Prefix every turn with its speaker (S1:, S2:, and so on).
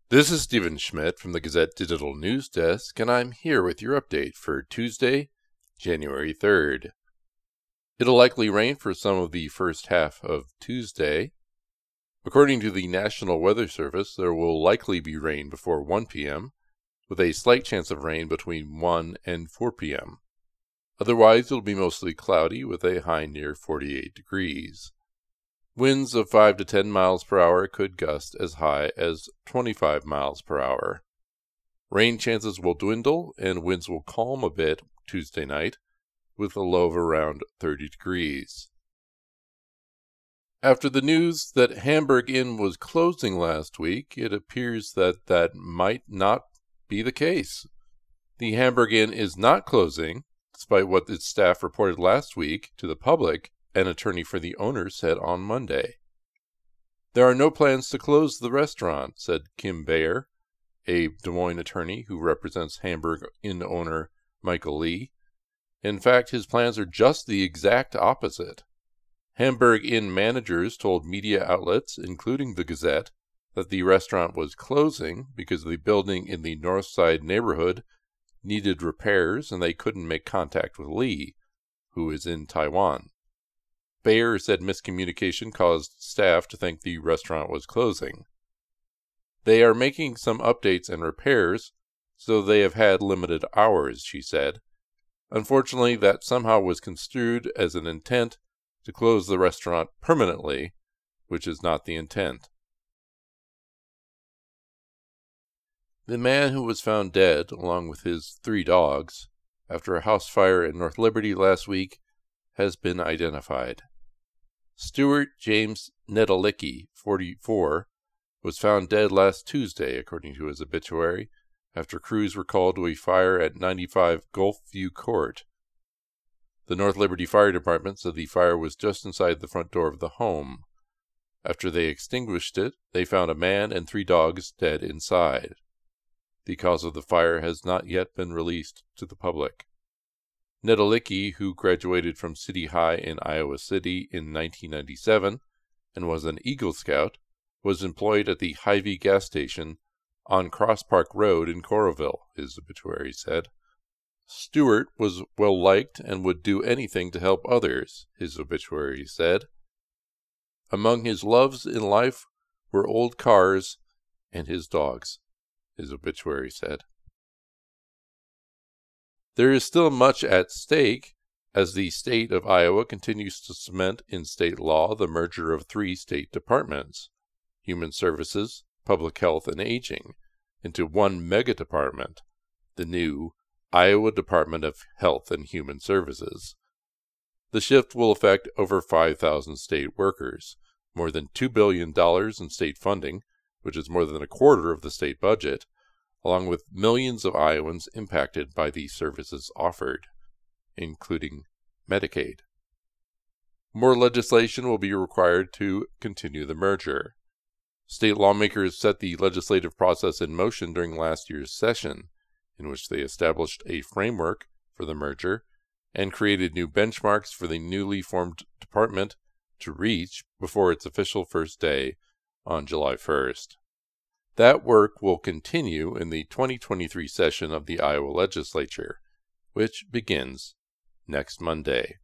S1: This is Stephen Schmidt from the Gazette Digital News Desk, and I'm here with your update for Tuesday, January 3rd. It'll likely rain for some of the first half of Tuesday. According to the National Weather Service, there will likely be rain before 1 p.m., with a slight chance of rain between 1 and 4 p.m. Otherwise, it'll be mostly cloudy with a high near 48 degrees. Winds of 5 to 10 miles per hour could gust as high as 25 miles per hour. Rain chances will dwindle and winds will calm a bit Tuesday night, with a low of around 30 degrees. After the news that Hamburg Inn was closing last week, it appears that might not be the case. The Hamburg Inn is not closing, despite what its staff reported last week to the public. An attorney for the owner said on Monday. There are no plans to close the restaurant, said Kim Bayer, a Des Moines attorney who represents Hamburg Inn owner Michael Lee. In fact, his plans are just the exact opposite. Hamburg Inn managers told media outlets, including the Gazette, that the restaurant was closing because the building in the North Side neighborhood needed repairs and they couldn't make contact with Lee, who is in Taiwan. Bayer said miscommunication caused staff to think the restaurant was closing. They are making some updates and repairs, so they have had limited hours, she said. Unfortunately, that somehow was construed as an intent to close the restaurant permanently, which is not the intent. The man who was found dead, along with his 3 dogs, after a house fire in North Liberty last week, has been identified. Stuart James Nedelicki, 44, was found dead last Tuesday, according to his obituary, after crews were called to a fire at 95 Gulfview Court. The North Liberty Fire Department said the fire was just inside the front door of the home. After they extinguished it, they found a man and 3 dogs dead inside. The cause of the fire has not yet been released to the public. Nedelicki, who graduated from City High in Iowa City in 1997 and was an Eagle Scout, was employed at the Hy-Vee gas station on Cross Park Road in Coralville, his obituary said. Stewart was well-liked and would do anything to help others, his obituary said. Among his loves in life were old cars and his dogs, his obituary said. There is still much at stake as the state of Iowa continues to cement in state law the merger of 3 state departments, Human Services, Public Health, and Aging, into one mega-department, the new Iowa Department of Health and Human Services. The shift will affect over 5,000 state workers, more than $2 billion in state funding, which is more than a quarter of the state budget, along with millions of Iowans impacted by the services offered, including Medicaid. More legislation will be required to continue the merger. State lawmakers set the legislative process in motion during last year's session, in which they established a framework for the merger and created new benchmarks for the newly formed department to reach before its official first day on July 1st. That work will continue in the 2023 session of the Iowa legislature, which begins next Monday.